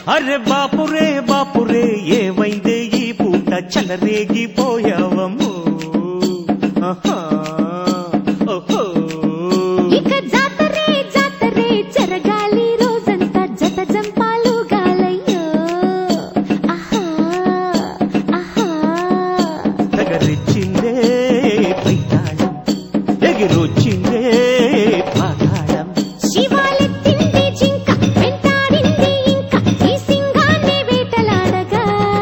అరే బాపురే ఏమైందే ఈ పూట చెలరేగిపోయావమ్మో. ఇక జాతరే జరగాలి రోజంతా జత జంపాలు గాలయ్యో. తగరిచ్చిందే పైతాళం ఎగిరొచ్చిందే పాతాళం. శివాలెత్తింది జింక వెంటాడింది ఇంకా ఈ సింగాన్ని వేటలాడగా.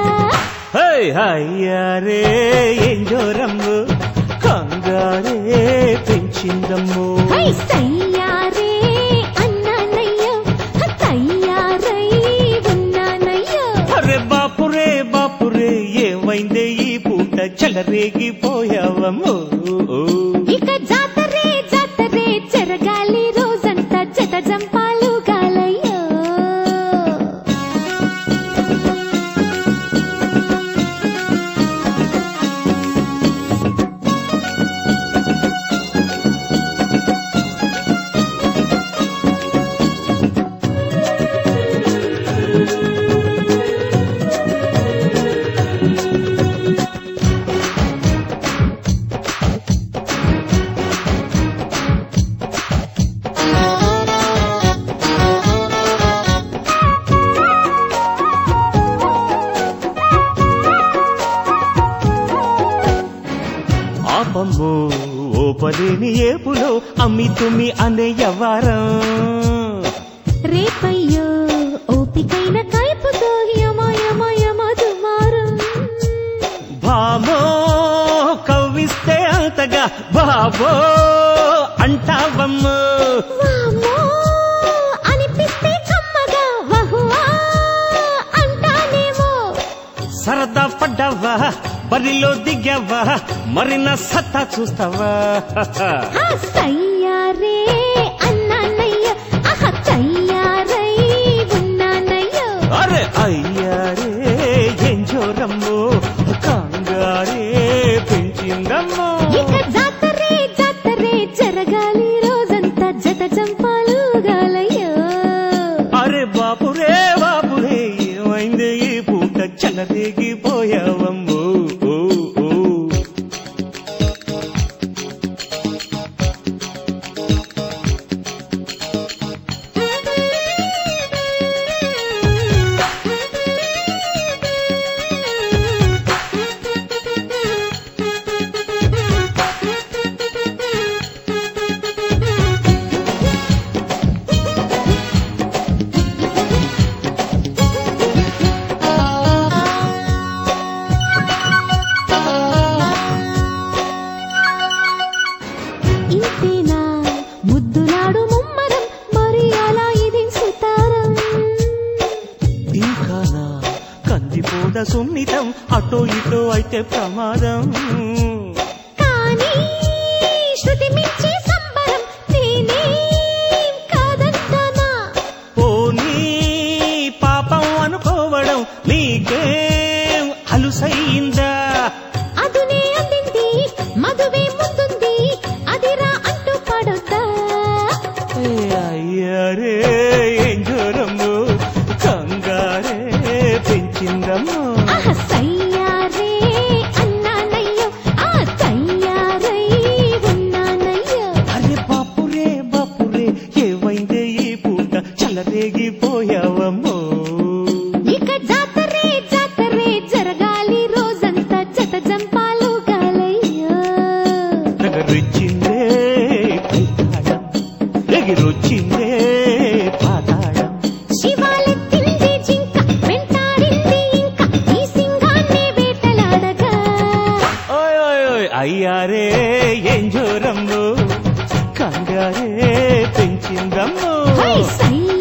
అయ్యారే ఏం జోరమ్ము కంగారే పెంచిందమ్మో. సయ్యారే అన్నానయ్యో తయ్యారై ఉన్నానయ్యో. అరే బాపురే ఏమైందే ఈ పూట చెలరేగిపోయావమ్మో. ఇక జాతరే జరగాలి రోజంతా జత జంపాలు గాలయ్యో. ఆపమ్మో ఓపలేని ఏపులో అమ్మి తుమ్మి అనే యవ్వారం. రేపయ్యో ఓపికైన కైపుతో యమదుమారం. భామో కవ్విస్తే అంతగా బాబో అంటావమ్మో. వామ్మో అనిపిస్తే కమ్మగా వహువా అంటానేమో. సరదా పడ్డావా బరిలో దిగావా మరి నా సత్తా చూస్తావా. సయ్యారే అన్నానయ్యో తయ్యారై ఉన్నానయ్యో. అరే అయ్యారే ఏం జోరమ్మో కంగారే పెంచిందమ్మో. ఇక జాతరే జరగాలి రోజంతా జత జంపాలు గాలయ్యో. అరే బాపురే ఏమైందే ఈ పూట చెలరేగిపోయావమ్మో. ఇంతేనా ముద్దులాడు ముమ్మరం మరి అలా ఇది సుతారం. ఇంకానా కందిపోద సున్నితం అటో ఇటో అయితే ప్రమాదం. కానీ శృతి మించి సంబరం నేనే కాదంటానా. పోనీ పాపం అనుకోవడం నీకేం అలుసయిందా. అదునే అందింది మధువే ముందుంది అదిరా అంటూ పడొద్దా. అయ్యారే ఏం జోరమ్మో కంగారే పెంచిందమ్మో. సయ్యారే అన్నానయ్యో తయ్యారై ఉన్నానయ్యో. అరే బాపురే ఏమైందే ఈ పూట చెలరేగిపోయావమ్మో. ఇక జాతరే జరగాలి రోజంతా జత జంపాలు గాలయ్యో. నగరొచ్చిందే పైతాళం ఎగిరొచ్చిందే పాతాళం. శివాలెత్తింది జింక వెంటాడింది ఇంకా ఈ సింగాన్ని వేటలాడగా. అయ్యారే ఏం జోరమ్మో కంగారే పెంచిందమ్మో. సయ్యారే